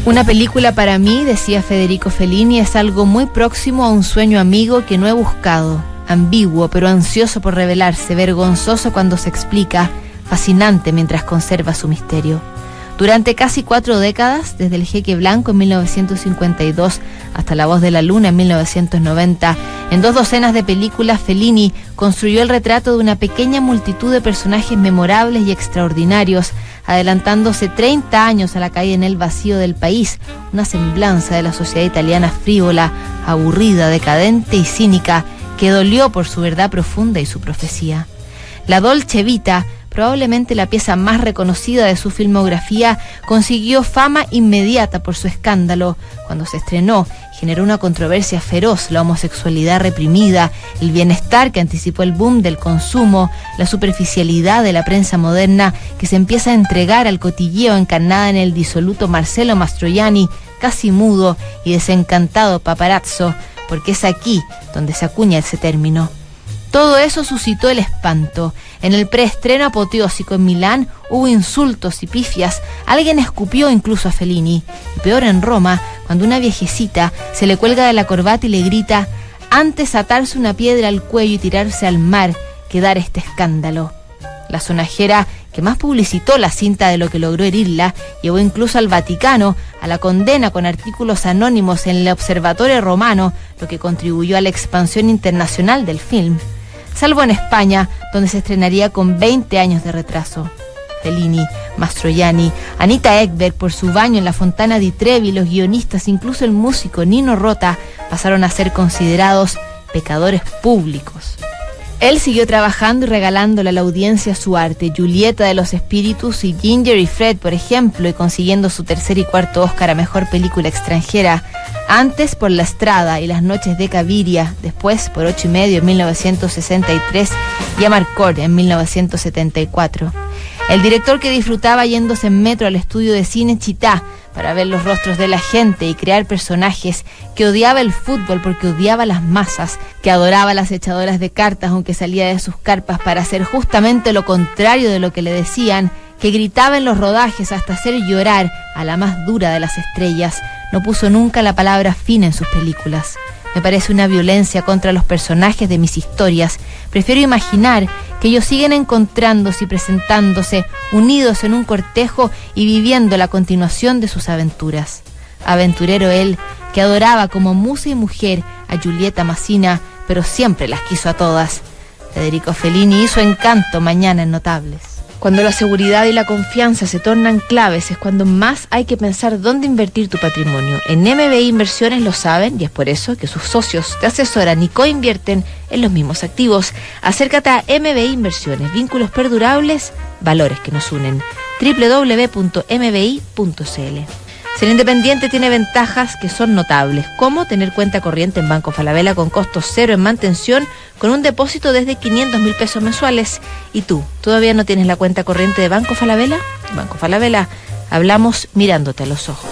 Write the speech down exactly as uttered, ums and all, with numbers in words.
Una película para mí, decía Federico Fellini, es algo muy próximo a un sueño amigo que no he buscado. Ambiguo, pero ansioso por revelarse, vergonzoso cuando se explica, fascinante mientras conserva su misterio. Durante casi cuatro décadas, desde El Jeque Blanco en mil novecientos cincuenta y dos hasta La Voz de la Luna en mil novecientos noventa, en dos docenas de películas, Fellini construyó el retrato de una pequeña multitud de personajes memorables y extraordinarios, adelantándose treinta años a la caída en el vacío del país, una semblanza de la sociedad italiana frívola, aburrida, decadente y cínica, que dolió por su verdad profunda y su profecía. La Dolce Vita, probablemente la pieza más reconocida de su filmografía, consiguió fama inmediata por su escándalo. Cuando se estrenó, generó una controversia feroz: la homosexualidad reprimida, el bienestar que anticipó el boom del consumo, la superficialidad de la prensa moderna que se empieza a entregar al cotilleo encarnada en el disoluto Marcello Mastroianni, casi mudo y desencantado paparazzo, porque es aquí donde se acuña ese término. Todo eso suscitó el espanto. En el preestreno apoteósico en Milán hubo insultos y pifias. Alguien escupió incluso a Fellini. Y peor en Roma, cuando una viejecita se le cuelga de la corbata y le grita: antes atarse una piedra al cuello y tirarse al mar que dar este escándalo. La sonajera que más publicitó la cinta de lo que logró herirla llevó incluso al Vaticano a la condena con artículos anónimos en el Observatorio Romano, lo que contribuyó a la expansión internacional del film. Salvo en España, donde se estrenaría con veinte años de retraso. Fellini, Mastroianni, Anita Ekberg por su baño en la Fontana di Trevi, los guionistas, incluso el músico Nino Rota, pasaron a ser considerados pecadores públicos. Él siguió trabajando y regalándole a la audiencia su arte, Julieta de los Espíritus y Ginger y Fred, por ejemplo, y consiguiendo su tercer y cuarto Oscar a Mejor Película Extranjera, antes por La Estrada y Las Noches de Caviria, después por Ocho y Medio en mil novecientos sesenta y tres y Amarcord en mil novecientos setenta y cuatro. El director que disfrutaba yéndose en metro al estudio de cine Chitá para ver los rostros de la gente y crear personajes, que odiaba el fútbol porque odiaba las masas, que adoraba las echadoras de cartas aunque salía de sus carpas para hacer justamente lo contrario de lo que le decían, que gritaba en los rodajes hasta hacer llorar a la más dura de las estrellas, no puso nunca la palabra fin en sus películas. Me parece una violencia contra los personajes de mis historias. Prefiero imaginar que ellos siguen encontrándose y presentándose, unidos en un cortejo y viviendo la continuación de sus aventuras. Aventurero él, que adoraba como musa y mujer a Julieta Massina, pero siempre las quiso a todas. Federico Fellini hizo encanto Mañana en Notables. Cuando la seguridad y la confianza se tornan claves es cuando más hay que pensar dónde invertir tu patrimonio. En M B I Inversiones lo saben y es por eso que sus socios te asesoran y coinvierten en los mismos activos. Acércate a M B I Inversiones, vínculos perdurables, valores que nos unen. doble u doble u doble u punto m b i punto c l. Ser independiente tiene ventajas que son notables, como tener cuenta corriente en Banco Falabella con costos cero en mantención, con un depósito desde quinientos mil pesos mensuales. ¿Y tú, todavía no tienes la cuenta corriente de Banco Falabella? Banco Falabella, hablamos mirándote a los ojos.